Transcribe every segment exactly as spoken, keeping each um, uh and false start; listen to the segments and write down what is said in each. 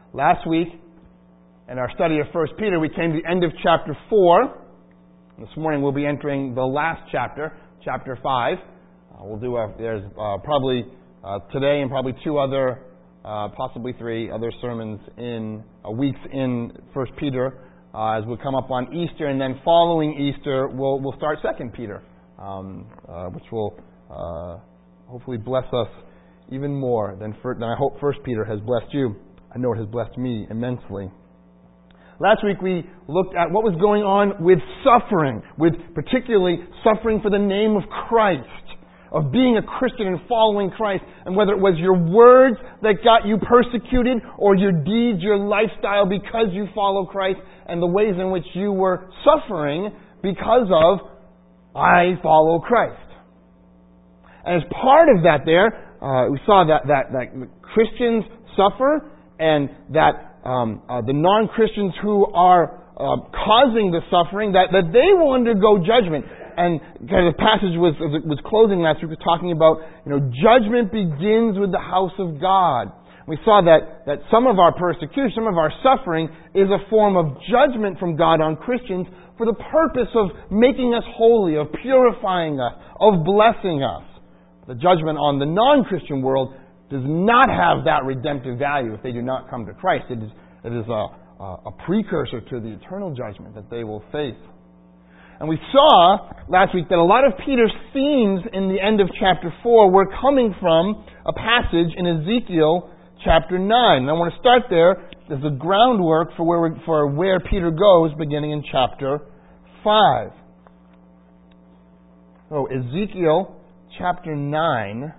Last week, in our study of First Peter, we came to the end of chapter four. This morning we'll be entering the last chapter, chapter five. Uh, we'll do a, there's uh, probably uh, today and probably two other, uh, possibly three other sermons in uh, weeks in First Peter uh, as we come up on Easter, and then following Easter we'll we'll start Second Peter, um, uh, which will uh, hopefully bless us even more than, for, than I hope First Peter has blessed you. I know it has blessed me immensely. Last week we looked at what was going on with suffering, with particularly suffering for the name of Christ, of being a Christian and following Christ, and whether it was your words that got you persecuted or your deeds, your lifestyle because you follow Christ, and the ways in which you were suffering because of, I follow Christ. And as part of that there, uh, we saw that, that, that Christians suffer and that Um, uh, the non-Christians who are uh, causing the suffering, that, that they will undergo judgment. And kind of the passage was was closing last week, was talking about, you know, judgment begins with the house of God. We saw that, that some of our persecution, some of our suffering is a form of judgment from God on Christians for the purpose of making us holy, of purifying us, of blessing us. The judgment on the non-Christian world does not have that redemptive value if they do not come to Christ. It is, it is a, a precursor to the eternal judgment that they will face. And we saw last week that a lot of Peter's themes in the end of chapter four were coming from a passage in Ezekiel chapter nine. And I want to start there as the groundwork for where, we're, for where Peter goes beginning in chapter five. So Ezekiel chapter nine.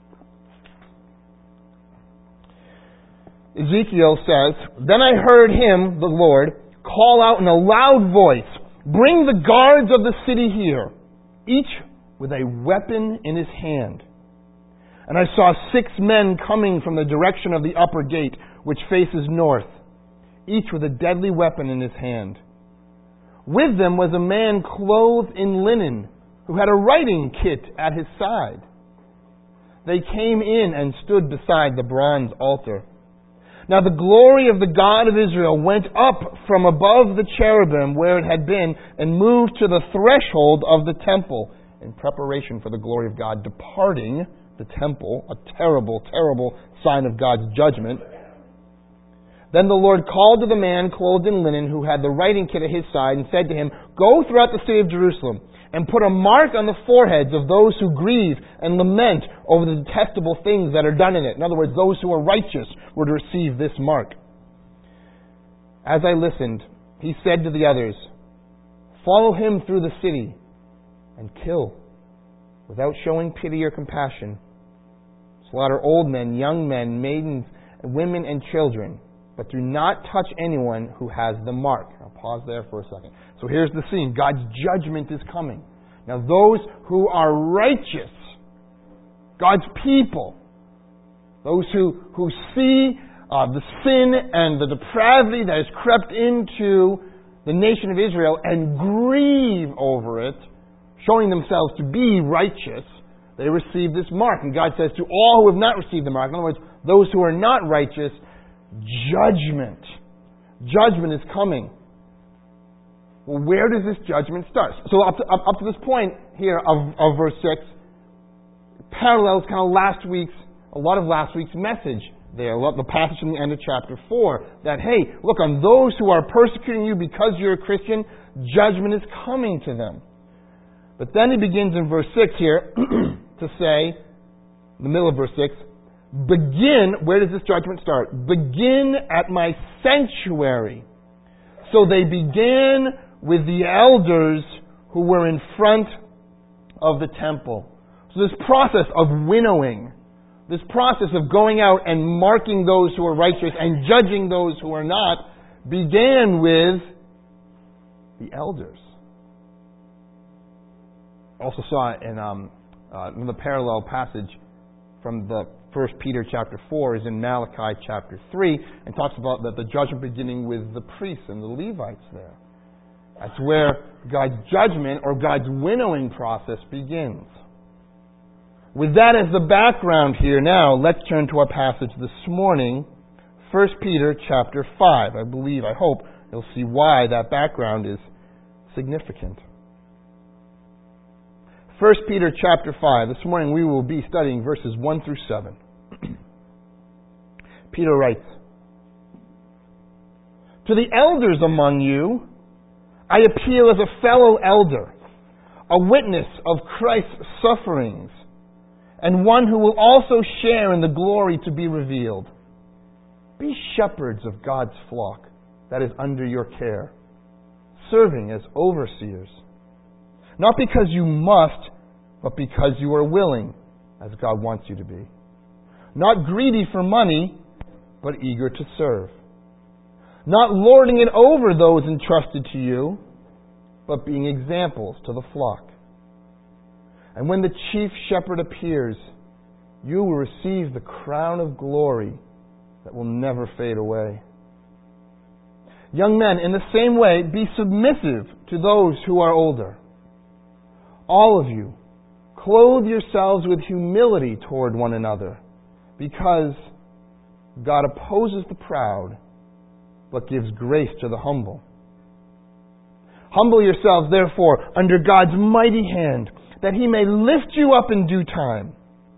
Ezekiel says, "Then I heard him, the Lord, call out in a loud voice, 'Bring the guards of the city here, each with a weapon in his hand.' And I saw six men coming from the direction of the upper gate, which faces north, each with a deadly weapon in his hand. With them was a man clothed in linen, who had a writing kit at his side. They came in and stood beside the bronze altar. Now the glory of the God of Israel went up from above the cherubim where it had been and moved to the threshold of the temple in preparation for the glory of God, departing the temple, a terrible, terrible sign of God's judgment. Then the Lord called to the man clothed in linen who had the writing kit at his side and said to him, 'Go throughout the city of Jerusalem and put a mark on the foreheads of those who grieve and lament over the detestable things that are done in it.'" In other words, those who are righteous were to receive this mark. As I listened, he said to the others, "Follow him through the city and kill, without showing pity or compassion. Slaughter old men, young men, maidens, women, and children, but do not touch anyone who has the mark." I'll pause there for a second. So here's the scene. God's judgment is coming. Now those who are righteous, God's people, those who, who see uh, the sin and the depravity that has crept into the nation of Israel and grieve over it, showing themselves to be righteous, they receive this mark. And God says to all who have not received the mark, in other words, those who are not righteous, judgment. Judgment is coming. Well, where does this judgment start? So up to, up, up to this point here of, of verse six, parallels kind of last week's, a lot of last week's message there, the passage in the end of chapter four, that, hey, look, on those who are persecuting you because you're a Christian, judgment is coming to them. But then he begins in verse six here to say, in the middle of verse six, begin, where does this judgment start? Begin at my sanctuary. So they began with the elders who were in front of the temple. So this process of winnowing, this process of going out and marking those who are righteous and judging those who are not, began with the elders. Also saw it in, um, uh, in the parallel passage from the First Peter chapter four is in Malachi chapter three, and talks about that the judgment beginning with the priests and the Levites there. That's where God's judgment or God's winnowing process begins. With that as the background here now, let's turn to our passage this morning, First Peter chapter five. I believe, I hope, you'll see why that background is significant. First Peter chapter five. This morning we will be studying verses one through seven. Peter writes, "To the elders among you, I appeal as a fellow elder, a witness of Christ's sufferings, and one who will also share in the glory to be revealed. Be shepherds of God's flock that is under your care, serving as overseers, not because you must, but because you are willing, as God wants you to be. Not greedy for money, but eager to serve. Not lording it over those entrusted to you, but being examples to the flock. And when the chief shepherd appears, you will receive the crown of glory that will never fade away. Young men, in the same way, be submissive to those who are older. All of you, clothe yourselves with humility toward one another, because God opposes the proud, but gives grace to the humble. Humble yourselves, therefore, under God's mighty hand, that He may lift you up in due time.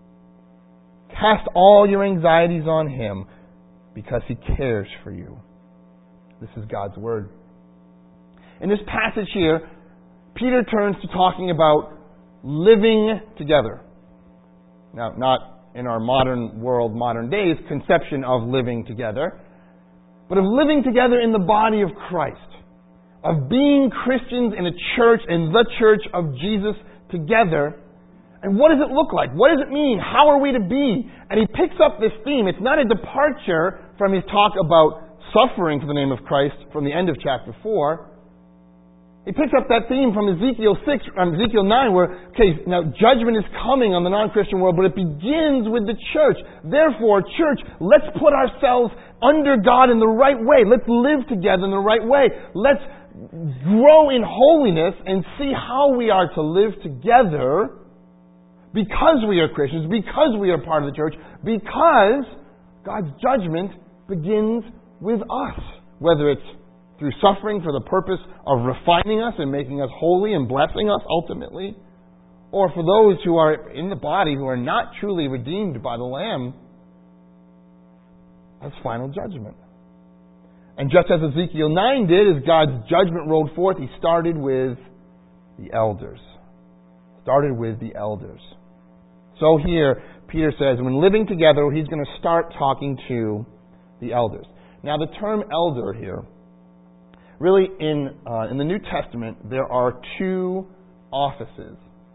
Cast all your anxieties on Him, because He cares for you." This is God's Word. In this passage here, Peter turns to talking about living together. Now, not in our modern world, modern days, conception of living together, but of living together in the body of Christ, of being Christians in a church, in the church of Jesus together. And what does it look like? What does it mean? How are we to be? And he picks up this theme. It's not a departure from his talk about suffering for the name of Christ from the end of chapter four. He picks up that theme from Ezekiel six, um, Ezekiel nine, where, okay, now judgment is coming on the non-Christian world, but it begins with the church. Therefore, church, let's put ourselves under God in the right way. Let's live together in the right way. Let's grow in holiness and see how we are to live together because we are Christians, because we are part of the church, because God's judgment begins with us. Whether it's through suffering for the purpose of refining us and making us holy and blessing us ultimately, or for those who are in the body who are not truly redeemed by the Lamb, that's final judgment. And just as Ezekiel nine did, as God's judgment rolled forth, He started with the elders. Started with the elders. So here, Peter says, when living together, He's going to start talking to the elders. Now, the term elder here, really, in uh, in the New Testament, there are two offices,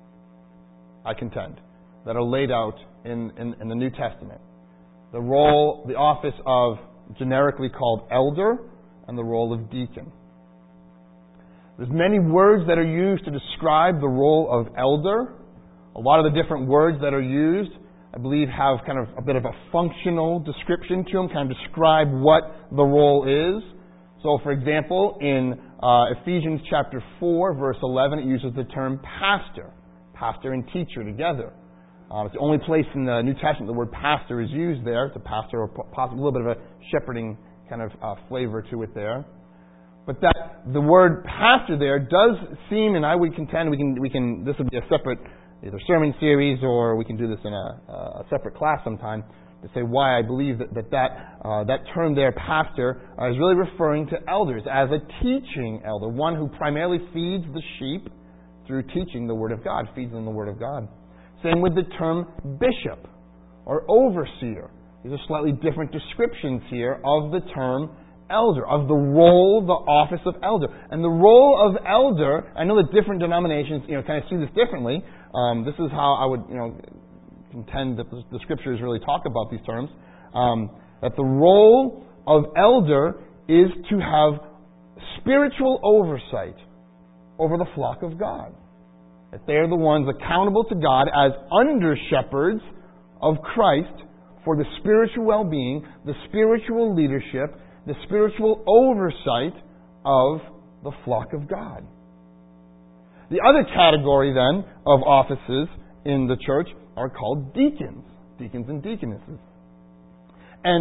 I contend, that are laid out in, in, in the New Testament. The role, the office of generically called elder, and the role of deacon. There's many words that are used to describe the role of elder. A lot of the different words that are used, I believe, have kind of a bit of a functional description to them, kind of describe what the role is. So, for example, in uh, Ephesians chapter four, verse eleven, it uses the term pastor. Pastor and teacher together. Uh, it's the only place in the New Testament the word pastor is used there. It's a pastor, or possibly a little bit of a shepherding kind of uh, flavor to it there. But that the word pastor there does seem, and I would contend we can we can this would be a separate either sermon series, or we can do this in a, a separate class sometime, to say why I believe that that that, uh, that term there, pastor, uh, is really referring to elders as a teaching elder, one who primarily feeds the sheep through teaching the Word of God, feeds them the Word of God. Same with the term bishop or overseer. These are slightly different descriptions here of the term elder, of the role, the office of elder. And the role of elder, I know that different denominations, you know, kind of see this differently. Um, this is how I would, you know, contend that the, the Scriptures really talk about these terms. Um, that the role of elder is to have spiritual oversight over the flock of God. That they're the ones accountable to God as under shepherds of Christ for the spiritual well-being, the spiritual leadership, the spiritual oversight of the flock of God. The other category then of offices in the church are called deacons, deacons and deaconesses. And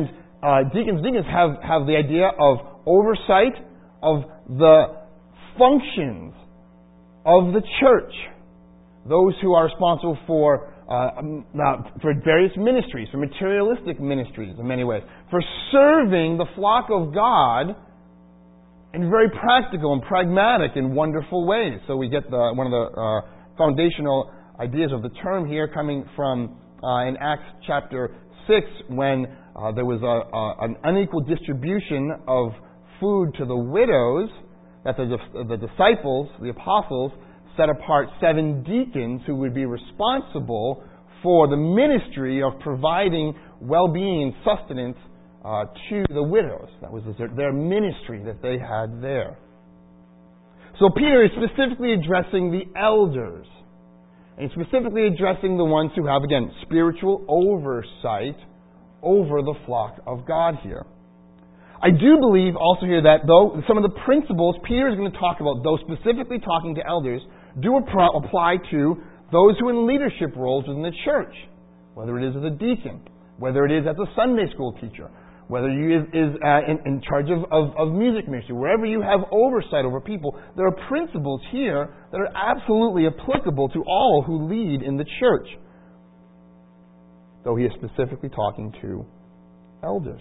uh, deacons, deacons have, have the idea of oversight of the functions of the church. Those who are responsible for uh, for various ministries, for materialistic ministries in many ways, for serving the flock of God in very practical and pragmatic and wonderful ways. So we get the, one of the uh, foundational ideas of the term here coming from uh, in Acts chapter six, when uh, there was a, a, an unequal distribution of food to the widows, that the, the disciples, the apostles, set apart seven deacons who would be responsible for the ministry of providing well-being and sustenance uh, to the widows. That was their, their ministry that they had there. So Peter is specifically addressing the elders, and specifically addressing the ones who have, again, spiritual oversight over the flock of God here. I do believe also here that, though, some of the principles Peter is going to talk about, though specifically talking to elders, do apply to those who are in leadership roles within the church, whether it is as a deacon, whether it is as a Sunday school teacher, whether you is, is uh, in, in charge of, of, of music ministry, wherever you have oversight over people, there are principles here that are absolutely applicable to all who lead in the church, though he is specifically talking to elders.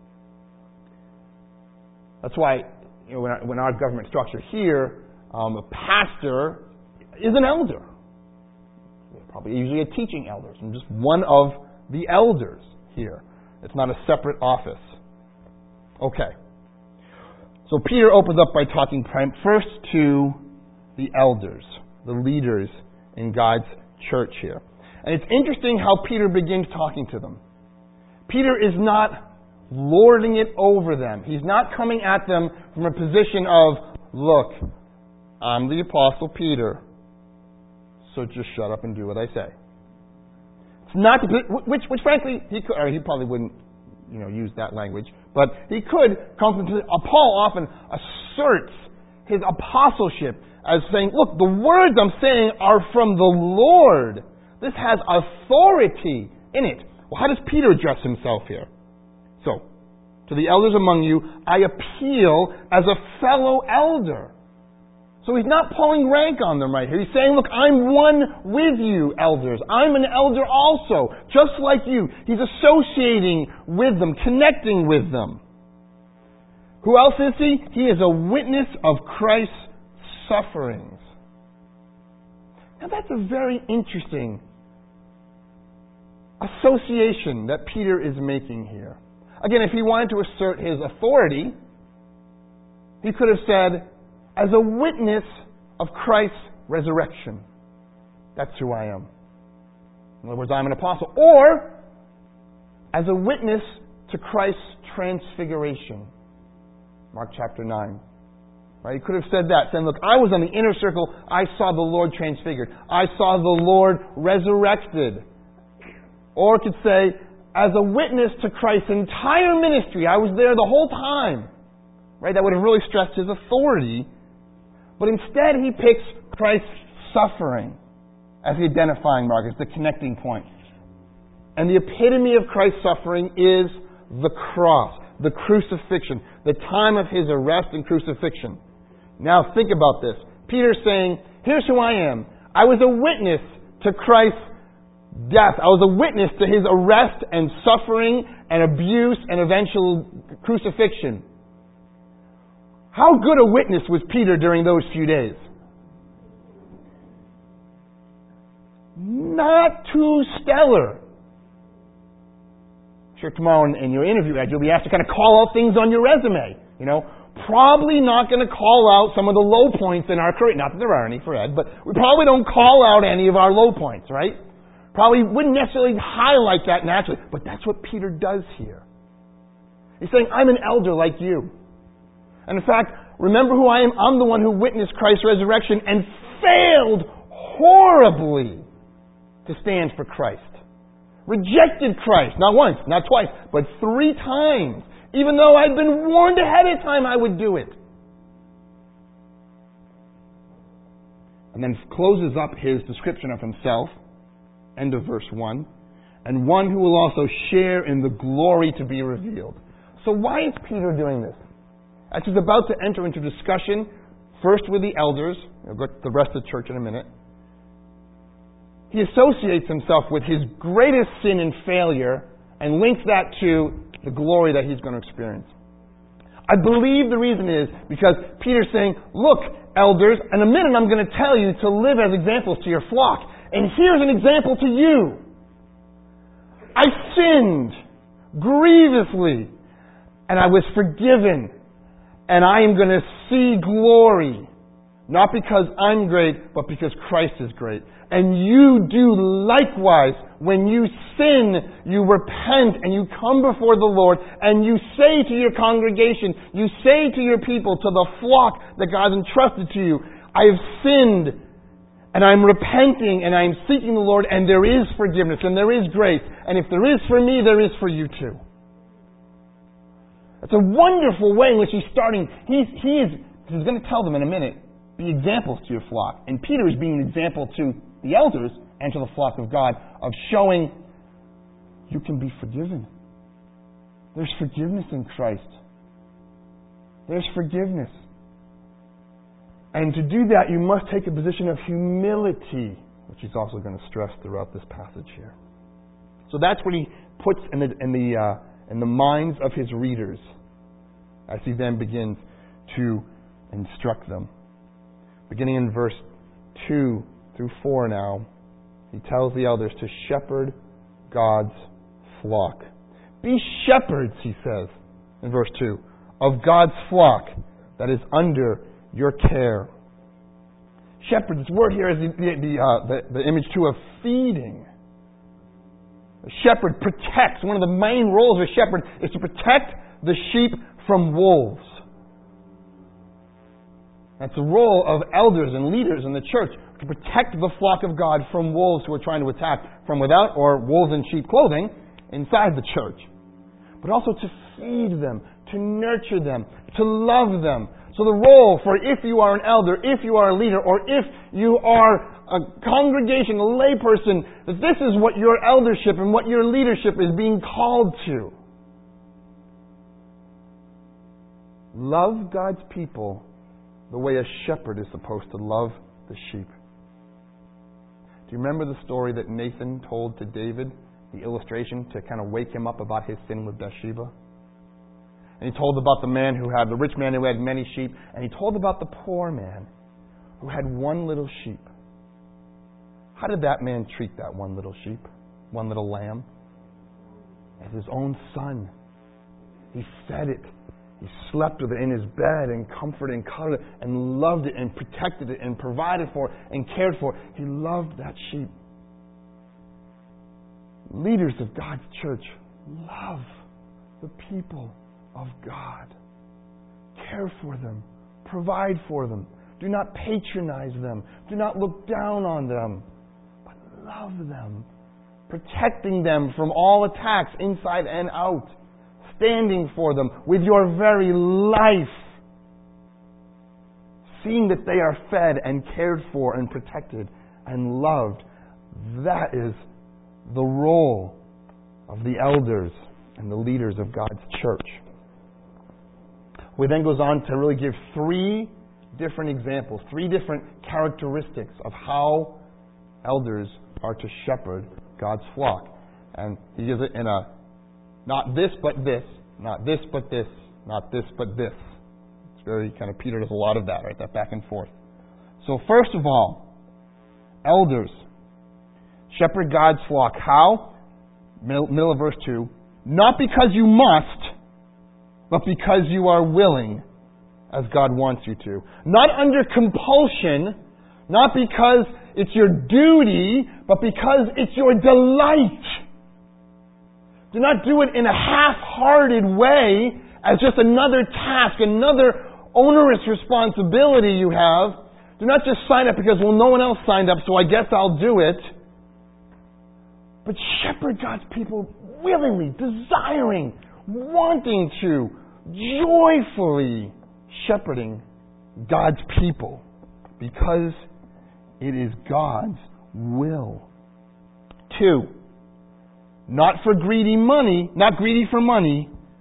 That's why, you know, when, our, when our government structure here, um, a pastor is an elder. Probably usually a teaching elder. I'm just one of the elders here. It's not a separate office. Okay. So Peter opens up by talking first to the elders, the leaders in God's church here. And it's interesting how Peter begins talking to them. Peter is not lording it over them. He's not coming at them from a position of, look, I'm the Apostle Peter, so just shut up and do what I say. It's not, which, which frankly, he could, or he probably wouldn't, you know, use that language, but he could come from, Paul often asserts his apostleship as saying, look, the words I'm saying are from the Lord. This has authority in it. Well, how does Peter address himself here? So, to the elders among you, I appeal as a fellow elder. So he's not pulling rank on them right here. He's saying, look, I'm one with you, elders. I'm an elder also, just like you. He's associating with them, connecting with them. Who else is he? He is a witness of Christ's sufferings. Now that's a very interesting association that Peter is making here. Again, if he wanted to assert his authority, he could have said, as a witness of Christ's resurrection. That's who I am. In other words, I'm an apostle. Or, as a witness to Christ's transfiguration. Mark chapter nine. Right? He could have said that, saying, look, I was on the inner circle, I saw the Lord transfigured. I saw the Lord resurrected. Or it could say, as a witness to Christ's entire ministry, I was there the whole time. Right? That would have really stressed his authority. But instead he picks Christ's suffering as the identifying mark, as the connecting point. And the epitome of Christ's suffering is the cross, the crucifixion, the time of his arrest and crucifixion. Now think about this. Peter's saying, here's who I am. I was a witness to Christ's death. I was a witness to his arrest and suffering and abuse and eventual crucifixion. How good a witness was Peter during those few days? Not too stellar. I'm sure tomorrow in your interview, you'll be asked to kind of call out things on your resume. You know, probably not going to call out some of the low points in our career. Not that there are any for Ed, but we probably don't call out any of our low points, right? Probably wouldn't necessarily highlight that naturally, but that's what Peter does here. He's saying, I'm an elder like you. And in fact, remember who I am? I'm the one who witnessed Christ's resurrection and failed horribly to stand for Christ. Rejected Christ, not once, not twice, but three times. Even though I'd been warned ahead of time I would do it. And then closes up his description of himself, end of verse one, and one who will also share in the glory to be revealed. So why is Peter doing this? As he's about to enter into discussion, first with the elders, we'll go to the rest of the church in a minute, he associates himself with his greatest sin and failure and links that to the glory that he's going to experience. I believe the reason is because Peter's saying, look, elders, in a minute I'm going to tell you to live as examples to your flock. And here's an example to you. I sinned grievously, and I was forgiven, and I am going to see glory. Not because I'm great, but because Christ is great. And you do likewise. When you sin, you repent and you come before the Lord and you say to your congregation, you say to your people, to the flock that God has entrusted to you, I have sinned and I'm repenting and I'm seeking the Lord, and there is forgiveness and there is grace. And if there is for me, there is for you too. It's a wonderful way in which he's starting. He's, he is, he's going to tell them in a minute, be examples to your flock. And Peter is being an example to the elders and to the flock of God of showing you can be forgiven. There's forgiveness in Christ. There's forgiveness. And to do that, you must take a position of humility, which he's also going to stress throughout this passage here. So that's what he puts in the in the uh, in the minds of his readers as he then begins to instruct them. Beginning in verse two through four now, he tells the elders to shepherd God's flock. Be shepherds, he says in verse two, of God's flock that is under your care. Shepherd, this word here is the, the, uh, the, the image too of feeding. A shepherd protects. One of the main roles of a shepherd is to protect the sheep from wolves. That's the role of elders and leaders in the church, to protect the flock of God from wolves who are trying to attack from without, or wolves in sheep clothing inside the church. But also to feed them, to nurture them, to love them. So the role for if you are an elder, if you are a leader, or if you are a congregation, a layperson, that this is what your eldership and what your leadership is being called to. Love God's people the way a shepherd is supposed to love the sheep. Do you remember the story that Nathan told to David, the illustration to kind of wake him up about his sin with Bathsheba? And he told about the man who had, the rich man who had many sheep, and he told about the poor man who had one little sheep. How did that man treat that one little sheep, one little lamb? As his own son. He fed it. He slept with it in his bed and comforted and cuddled it and loved it and protected it and provided for it and cared for it. He loved that sheep. Leaders of God's church love the people of God. Care for them. Provide for them. Do not patronize them. Do not look down on them. But love them. Protecting them from all attacks inside and out. Standing for them with your very life. Seeing that they are fed and cared for and protected and loved. That is the role of the elders and the leaders of God's church. He then goes on to really give three different examples, three different characteristics of how elders are to shepherd God's flock. And he gives it in a not this but this, not this but this, not this but this. It's very kind of, Peter does a lot of that, right? That back and forth. So first of all, elders shepherd God's flock. How? Middle, middle of verse two. Not because you must, but because you are willing, as God wants you to. Not under compulsion, not because it's your duty, but because it's your delight. Do not do it in a half-hearted way as just another task, another onerous responsibility you have. Do not just sign up because, well, no one else signed up, so I guess I'll do it. But shepherd God's people willingly, desiring, wanting to, joyfully shepherding God's people because it is God's will. Two, not for greedy money, not greedy for money,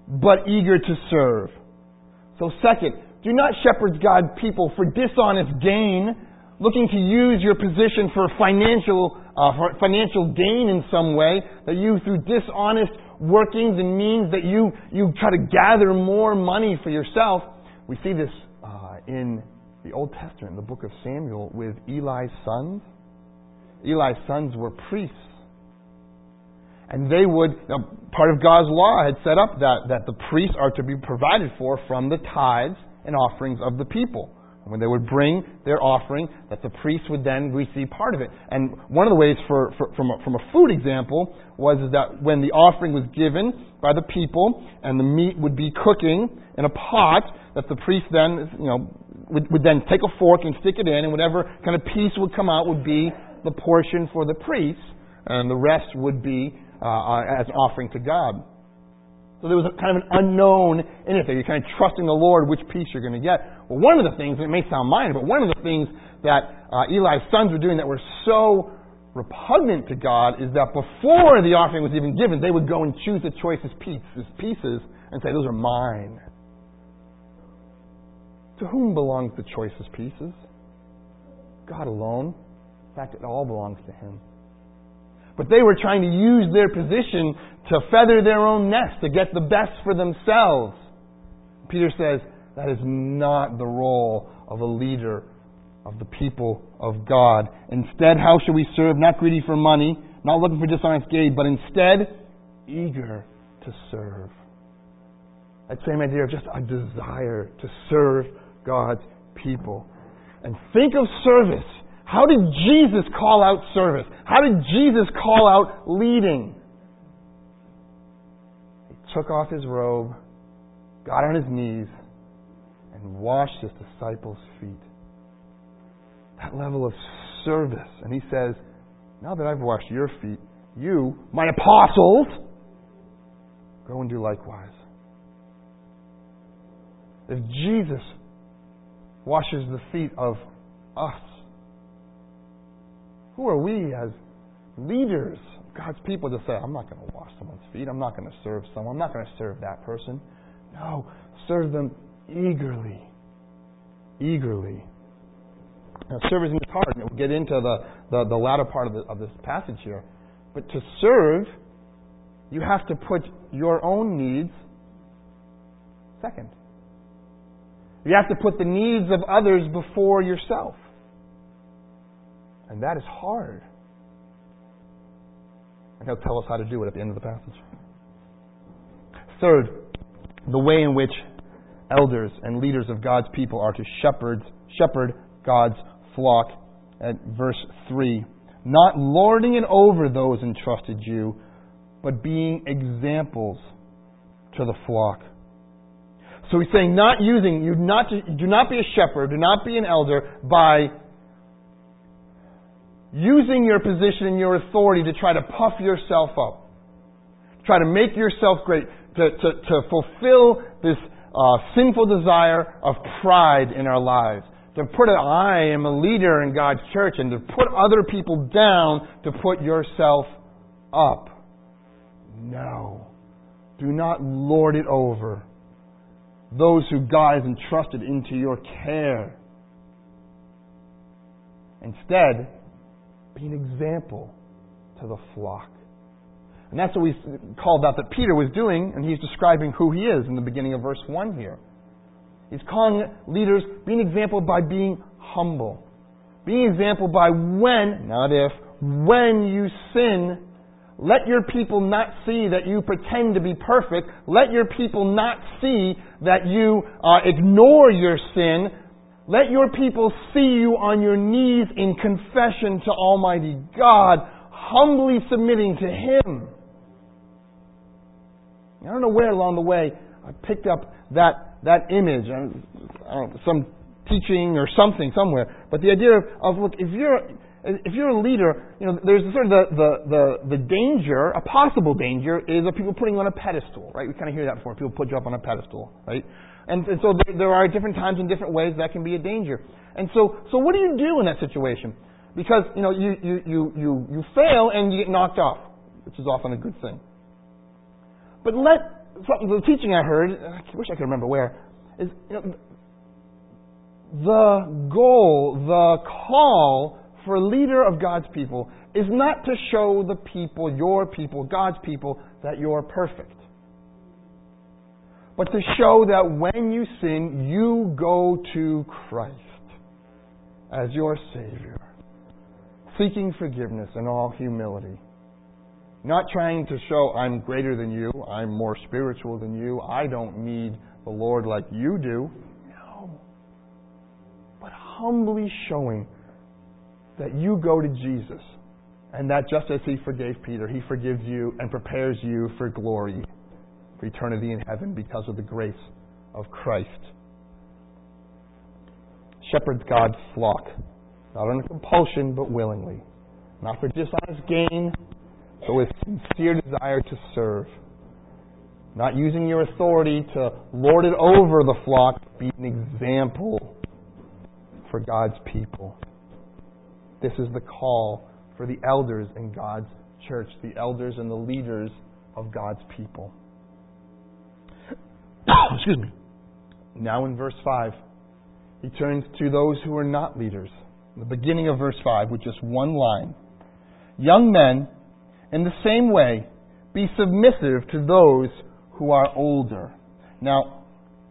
but eager to serve. So second, do not shepherd God's people for dishonest gain, looking to use your position for financial uh, for financial gain in some way, that you, through dishonest workings and means, that you, you try to gather more money for yourself. We see this uh, in the Old Testament, the book of Samuel, with Eli's sons. Eli's sons were priests. And they would, you know, part of God's law had set up that, that the priests are to be provided for from the tithes and offerings of the people. When they would bring their offering, that the priests would then receive part of it. And one of the ways, for, for, from, a, from a food example, was that when the offering was given by the people and the meat would be cooking in a pot, that the priest then, you know, would, would then take a fork and stick it in, and whatever kind of piece would come out would be the portion for the priests, and the rest would be uh, as an offering to God. So there was a kind of an unknown in it there. You're kind of trusting the Lord which piece you're going to get. Well, one of the things, and it may sound minor, but one of the things that uh, Eli's sons were doing that were so repugnant to God is that before the offering was even given, they would go and choose the choicest pieces, pieces and say, those are mine. To whom belongs the choicest pieces? God alone. In fact, it all belongs to Him. But they were trying to use their position to feather their own nest, to get the best for themselves. Peter says that is not the role of a leader of the people of God. Instead, how should we serve? Not greedy for money, not looking for dishonest gain, but instead eager to serve. That same idea of just a desire to serve God's people. And think of service. How did Jesus call out service? How did Jesus call out leading? He took off his robe, got on his knees, and washed his disciples' feet. That level of service. And he says, now that I've washed your feet, you, my apostles, go and do likewise. If Jesus washes the feet of us, who are we as leaders of God's people to say, I'm not going to wash someone's feet, I'm not going to serve someone, I'm not going to serve that person. No, serve them eagerly. Eagerly. Now, serving is hard, and we'll get into the, the, the latter part of, the, of this passage here. But to serve, you have to put your own needs second. You have to put the needs of others before yourself. And that is hard. And he'll tell us how to do it at the end of the passage. Third, the way in which elders and leaders of God's people are to shepherd, shepherd God's flock at verse three. Not lording it over those entrusted you, but being examples to the flock. So he's saying not using, you not to, do not be a shepherd, do not be an elder by using your position and your authority to try to puff yourself up. Try to make yourself great. To, to, to fulfill this uh, sinful desire of pride in our lives. To put it, I am a leader in God's church, and to put other people down to put yourself up. No. Do not lord it over those who God has entrusted into your care. Instead, be an example to the flock. And that's what we called out that Peter was doing, and he's describing who he is in the beginning of verse one here. He's calling leaders, be an example by being humble. Be an example by when, not if, when you sin, let your people not see that you pretend to be perfect. Let your people not see that you uh, ignore your sin. Let your people see you on your knees in confession to Almighty God, humbly submitting to Him. I don't know where along the way I picked up that that image, I don't know, some teaching or something somewhere. But the idea of, of look, if you're if you're a leader, you know, there's sort of the, the, the, the danger, a possible danger, is of people putting you on a pedestal, right? We kind of hear that before. People put you up on a pedestal, right? And, and so there, there are different times and different ways that can be a danger. And so, so what do you do in that situation? Because, you know, you, you, you, you, you fail and you get knocked off, which is often a good thing. But let something, the teaching I heard, I wish I could remember where, is, you know, the goal, the call for a leader of God's people is not to show the people, your people, God's people, that you're perfect. But to show that when you sin, you go to Christ as your Savior, seeking forgiveness in all humility. Not trying to show I'm greater than you, I'm more spiritual than you, I don't need the Lord like you do. No. But humbly showing that you go to Jesus, and that just as He forgave Peter, He forgives you and prepares you for glory, for eternity in heaven because of the grace of Christ. Shepherds God's flock, not under compulsion, but willingly. Not for dishonest gain, but with sincere desire to serve. Not using your authority to lord it over the flock, but be an example for God's people. This is the call for the elders in God's church, the elders and the leaders of God's people. Excuse me. Now in verse five, he turns to those who are not leaders. In the beginning of verse five, with just one line. Young men, in the same way, be submissive to those who are older. Now,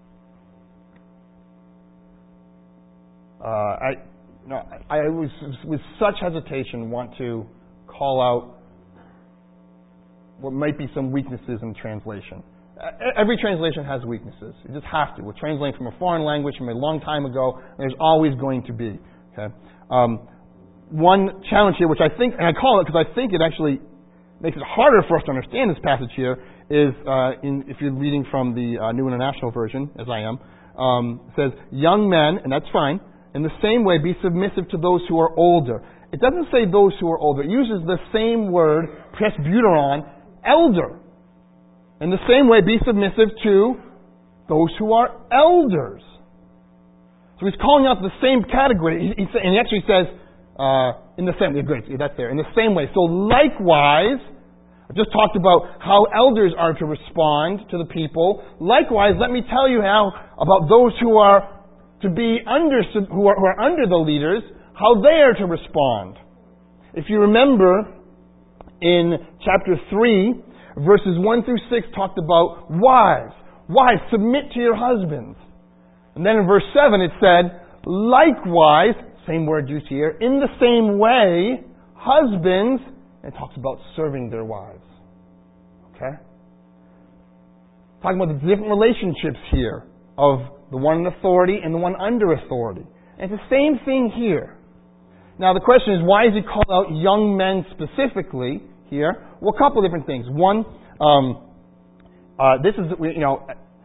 uh, I, no, I was with such hesitation want to call out what might be some weaknesses in translation. Every translation has weaknesses. You just have to. We're translating from a foreign language from a long time ago, and there's always going to be. Okay. Um, one challenge here, which I think, and I call it because I think it actually makes it harder for us to understand this passage here, is uh, in, if you're reading from the uh, New International Version, as I am, um, it says, young men, and that's fine, in the same way be submissive to those who are older. It doesn't say those who are older. It uses the same word, presbyteron, elder. In the same way, be submissive to those who are elders. So he's calling out the same category. He, he, and he actually says, uh, in the same way, great, that's there, in the same way. So likewise, I've just talked about how elders are to respond to the people. Likewise, let me tell you how, about those who are to be under, who are, who are under the leaders, how they are to respond. If you remember, in chapter three, verses one through six talked about wives. Wives, submit to your husbands. And then in verse seven it said, likewise, same word used here, in the same way, husbands, and it talks about serving their wives. Okay? Talking about the different relationships here of the one in authority and the one under authority. And it's the same thing here. Now the question is, why is he called out young men specifically here? Well, a couple of different things. One, um, uh, this is, you know,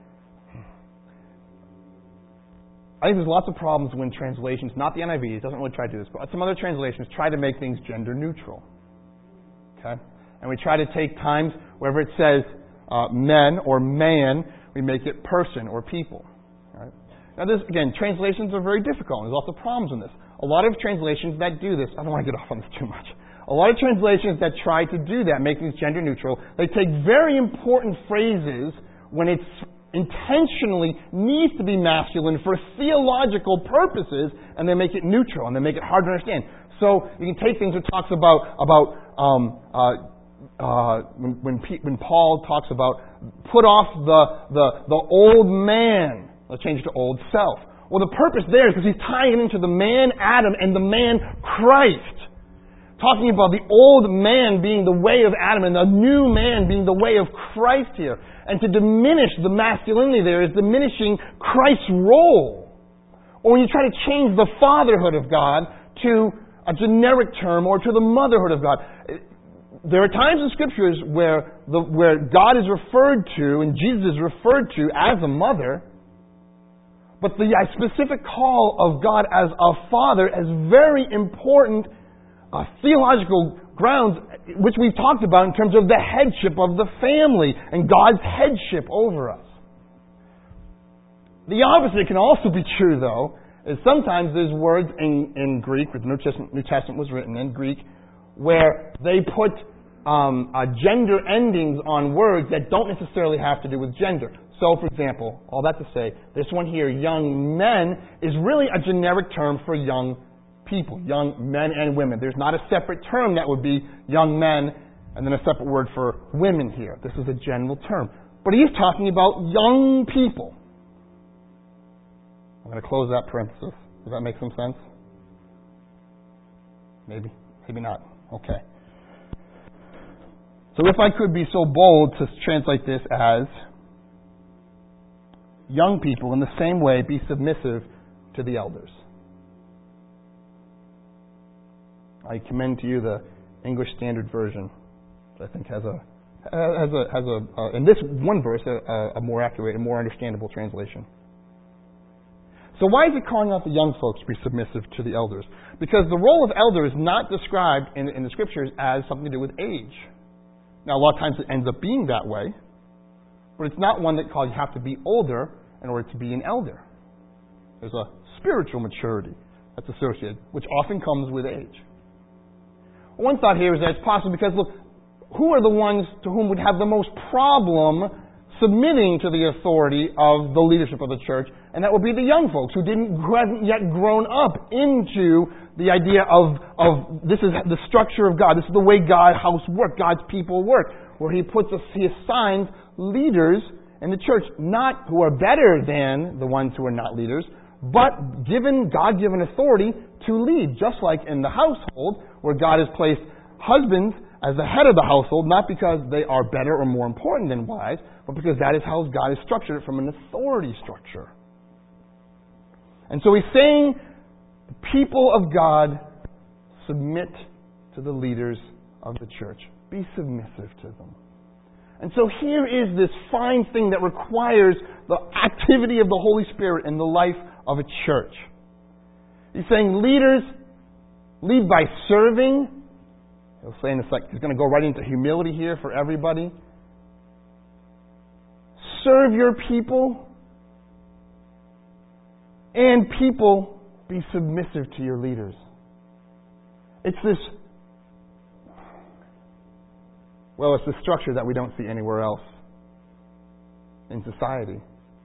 I think there's lots of problems when translations, not the N I V, it doesn't really try to do this, but some other translations try to make things gender neutral. Okay? And we try to take times, wherever it says uh, men or man, we make it person or people. Right? Now, this, again, translations are very difficult. There's also problems in this. A lot of translations that do this, I don't want to get off on this too much. A lot of translations that try to do that, make things gender neutral, they take very important phrases when it's intentionally needs to be masculine for theological purposes, and they make it neutral, and they make it hard to understand. So you can take things that talks about, about um, uh, uh, when, when, P, when Paul talks about put off the, the, the old man, let's change it to old self. Well, the purpose there is because he's tying it into the man Adam and the man Christ. Talking about the old man being the way of Adam and the new man being the way of Christ here. And to diminish the masculinity there is diminishing Christ's role. Or when you try to change the fatherhood of God to a generic term or to the motherhood of God. There are times in Scriptures where, the, where God is referred to and Jesus is referred to as a mother. But the specific call of God as a father is very important Uh, theological grounds, which we've talked about in terms of the headship of the family and God's headship over us. The opposite can also be true, though, is sometimes there's words in, in Greek, which the New Testament, New Testament was written in Greek, where they put um, uh, gender endings on words that don't necessarily have to do with gender. So, for example, all that to say, this one here, young men, is really a generic term for young people, young men and women. There's not a separate term that would be young men and then a separate word for women here. This is a general term. But he's talking about young people. I'm going to close that parenthesis. Does that make some sense? Maybe. Maybe not. Okay. So if I could be so bold to translate this as young people in the same way be submissive to the elders. I commend to you the English Standard Version, which I think has a has a has a uh, in this one verse a, a more accurate and more understandable translation. So why is it calling out the young folks to be submissive to the elders? Because the role of elder is not described in, in the Scriptures as something to do with age. Now, a lot of times it ends up being that way, but it's not one that calls you have to be older in order to be an elder. There's a spiritual maturity that's associated, which often comes with age. One thought here is that it's possible because, look, who are the ones to whom would have the most problem submitting to the authority of the leadership of the church? And that would be the young folks who didn't who hadn't yet grown up into the idea of, of this is the structure of God. This is the way God's house works, God's people work, where He puts us, He assigns leaders in the church, not who are better than the ones who are not leaders, but given God-given authority to lead, just like in the household, where God has placed husbands as the head of the household, not because they are better or more important than wives, but because that is how God has structured it from an authority structure. And so He's saying, the people of God, submit to the leaders of the church. Be submissive to them. And so here is this fine thing that requires the activity of the Holy Spirit in the life of a church. He's saying, leaders, lead by serving. He'll say in a second, he's going to go right into humility here for everybody. Serve your people. And people, be submissive to your leaders. It's this, well, it's the structure that we don't see anywhere else in society.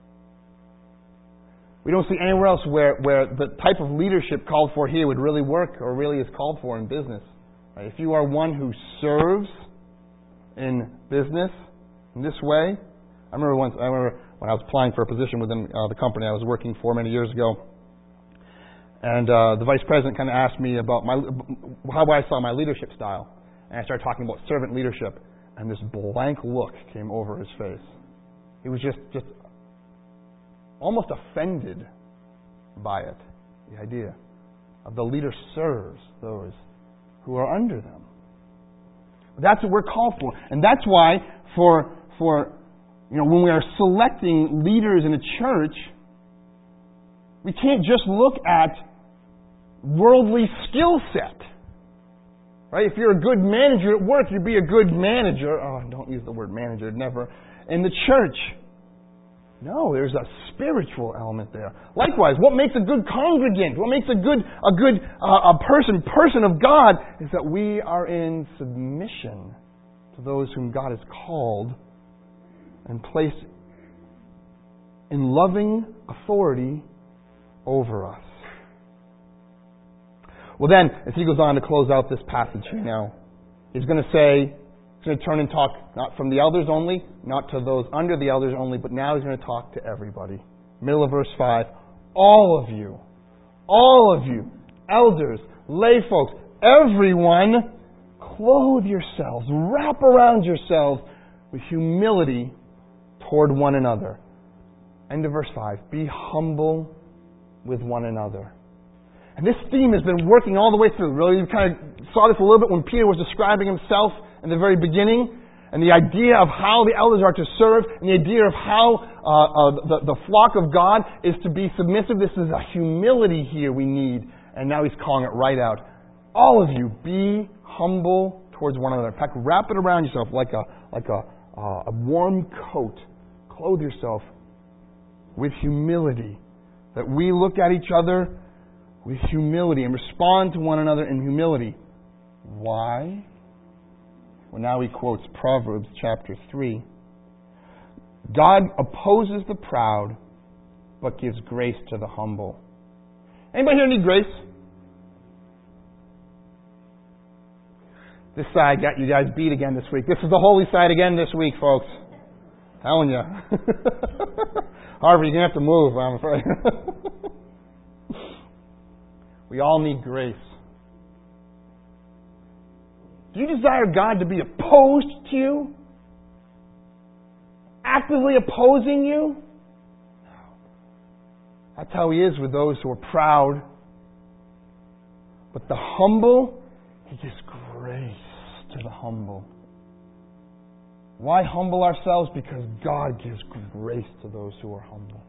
We don't see anywhere else where, where the type of leadership called for here would really work or really is called for in business. Right? If you are one who serves in business in this way, I remember once, I remember when I was applying for a position within uh, the company I was working for many years ago, and uh, the vice president kind of asked me about my how I saw my leadership style, and I started talking about servant leadership, and this blank look came over his face. He was just just almost offended by it, the idea of the leader serves those who are under them. That's what we're called for, and that's why for for You know, when we are selecting leaders in a church, we can't just look at worldly skill set. Right? If you're a good manager at work, you'd be a good manager. Oh, don't use the word manager, never. In the church. No, there's a spiritual element there. Likewise, what makes a good congregant, what makes a good a good uh, a person, person of God, is that we are in submission to those whom God has called and place in loving authority over us. Well then, as he goes on to close out this passage here now, he's going to say, he's going to turn and talk not from the elders only, not to those under the elders only, but now he's going to talk to everybody. Middle of verse five, all of you, all of you, elders, lay folks, everyone, clothe yourselves, wrap around yourselves with humility toward one another. End of verse five. Be humble with one another. And this theme has been working all the way through. Really, we kind of saw this a little bit when Peter was describing himself in the very beginning. And the idea of how the elders are to serve, and the idea of how uh, uh, the, the flock of God is to be submissive. This is a humility here we need. And now he's calling it right out. All of you, be humble towards one another. In fact, wrap it around yourself like a like a, uh, a warm coat. Clothe yourself with humility. That we look at each other with humility and respond to one another in humility. Why? Well, now he quotes Proverbs chapter three. God opposes the proud, but gives grace to the humble. Anybody here need grace? This side got you guys beat again this week. This is the holy side again this week, folks. Telling you. Harvey, you're going to have to move, I'm afraid. We all need grace. Do you desire God to be opposed to you? Actively opposing you? No. That's how He is with those who are proud. But the humble, He gives grace to the humble. Why humble ourselves? Because God gives grace to those who are humble.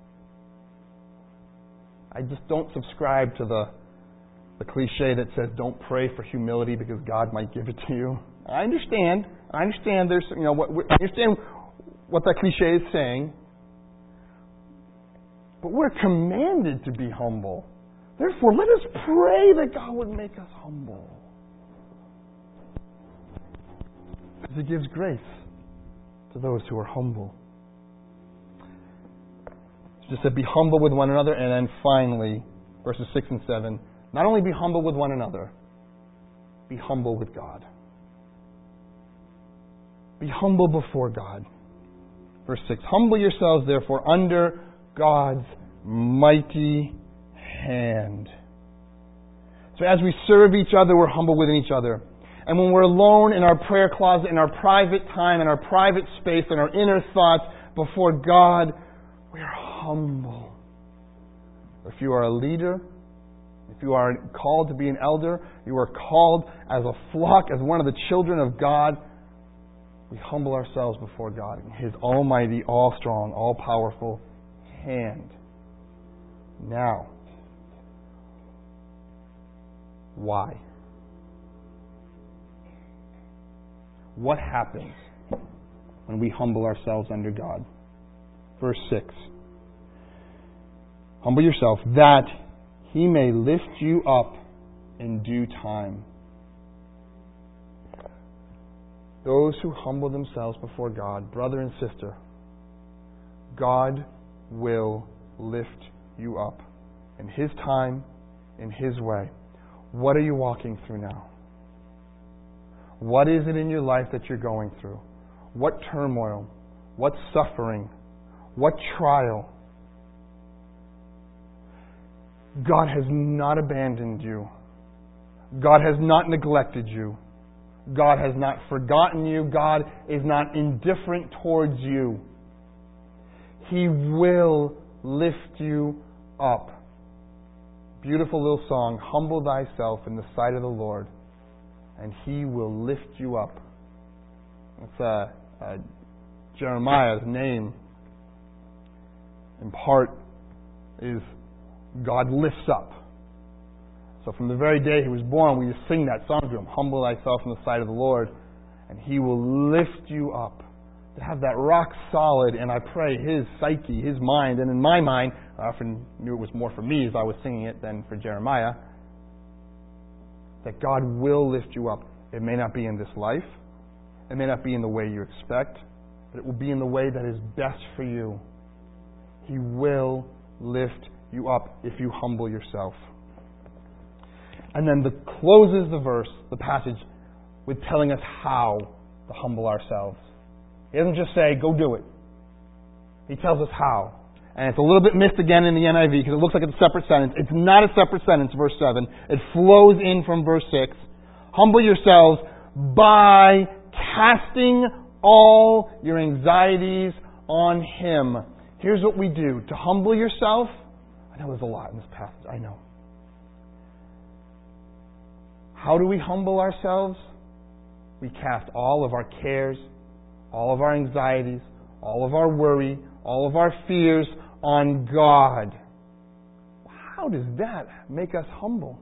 I just don't subscribe to the the cliche that says don't pray for humility because God might give it to you. I understand. I understand there's, you know, what I understand what that cliche is saying. But we're commanded to be humble. Therefore, let us pray that God would make us humble. Because He gives grace to those who are humble. Just said, be humble with one another, and then finally, verses six and seven, not only be humble with one another, be humble with God. Be humble before God. Verse six, humble yourselves, therefore, under God's mighty hand. So as we serve each other, we're humble within each other. And when we're alone in our prayer closet, in our private time, in our private space, in our inner thoughts before God, we are humble. If you are a leader, if you are called to be an elder, you are called as a flock, as one of the children of God, we humble ourselves before God in His almighty, all-strong, all-powerful hand. Now, why? What happens when we humble ourselves under God? Verse six. Humble yourself that He may lift you up in due time. Those who humble themselves before God, brother and sister, God will lift you up in His time, in His way. What are you walking through now? What is it in your life that you're going through? What turmoil? What suffering? What trial? God has not abandoned you. God has not neglected you. God has not forgotten you. God is not indifferent towards you. He will lift you up. Beautiful little song, humble thyself in the sight of the Lord, and He will lift you up. That's uh, uh, Jeremiah's name. In part is God lifts up. So from the very day He was born, we just sing that song to Him, humble thyself in the sight of the Lord, and He will lift you up. To have that rock solid, and I pray His psyche, His mind, and in my mind, I often knew it was more for me as I was singing it than for Jeremiah, that God will lift you up. It may not be in this life. It may not be in the way you expect, but it will be in the way that is best for you. He will lift you up if you humble yourself. And then the closes the verse, the passage, with telling us how to humble ourselves. He doesn't just say, go do it. He tells us how. And it's a little bit missed again in the N I V because it looks like it's a separate sentence. It's not a separate sentence, verse seven. It flows in from verse six. Humble yourselves by casting all your anxieties on Him. Here's what we do. To humble yourself, I know there's a lot in this passage, I know. How do we humble ourselves? We cast all of our cares, all of our anxieties, all of our worry, all of our fears on God. How does that make us humble?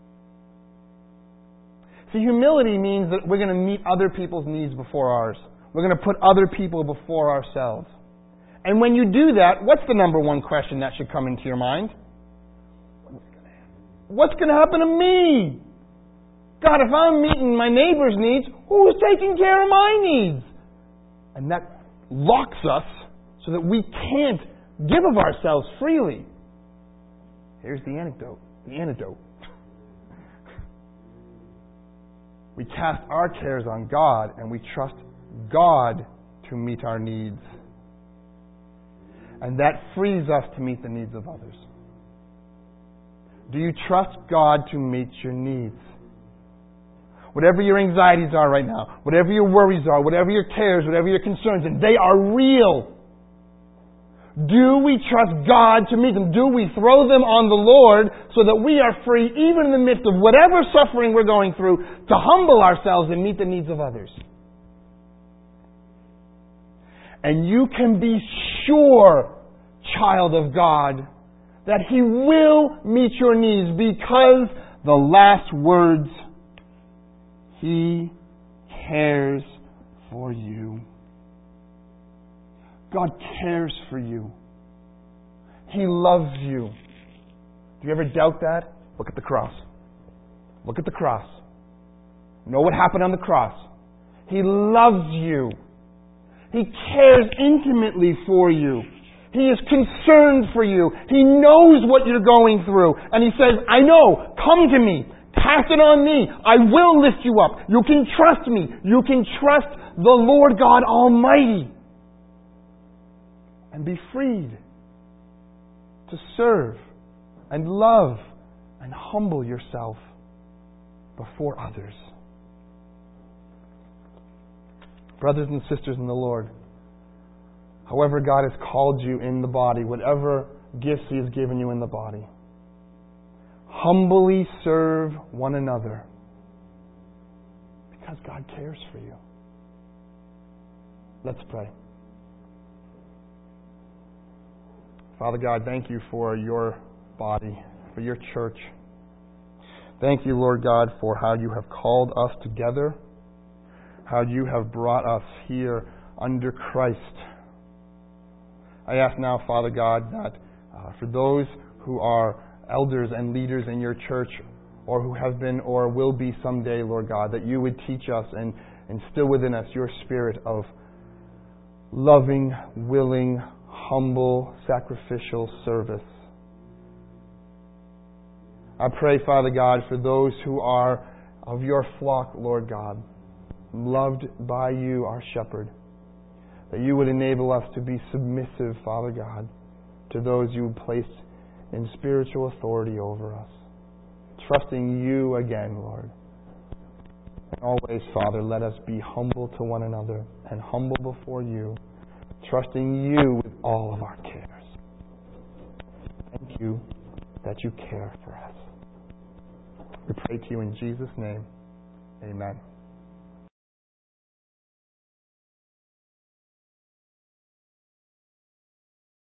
See, humility means that we're going to meet other people's needs before ours. We're going to put other people before ourselves. And when you do that, what's the number one question that should come into your mind? What's going to happen to me? God, if I'm meeting my neighbor's needs, who's taking care of my needs? And that locks us so that we can't give of ourselves freely. Here's the anecdote. The antidote. We cast our cares on God and we trust God to meet our needs. And that frees us to meet the needs of others. Do you trust God to meet your needs? Whatever your anxieties are right now, whatever your worries are, whatever your cares, whatever your concerns, and they are real. Do we trust God to meet them? Do we throw them on the Lord so that we are free, even in the midst of whatever suffering we're going through, to humble ourselves and meet the needs of others? And you can be sure, child of God, that He will meet your needs, because the last words, He cares for you. God cares for you. He loves you. Do you ever doubt that? Look at the cross. Look at the cross. Know what happened on the cross. He loves you. He cares intimately for you. He is concerned for you. He knows what you're going through. And He says, I know, come to me. Cast it on me. I will lift you up. You can trust me. You can trust the Lord God Almighty. And be freed to serve and love and humble yourself before others. Brothers and sisters in the Lord, however God has called you in the body, whatever gifts He has given you in the body, humbly serve one another, because God cares for you. Let's pray. Father God, thank you for your body, for your church. Thank you, Lord God, for how you have called us together, how you have brought us here under Christ. I ask now, Father God, that uh, for those who are elders and leaders in your church, or who have been or will be someday, Lord God, that you would teach us and instill within us your spirit of loving, willing, humble, sacrificial service. I pray, Father God, for those who are of your flock, Lord God, loved by you, our shepherd, that you would enable us to be submissive, Father God, to those you placed in spiritual authority over us, trusting you again, Lord. And always, Father, let us be humble to one another and humble before you, trusting you with all of our cares. Thank you that you care for us. We pray to you in Jesus' name. Amen.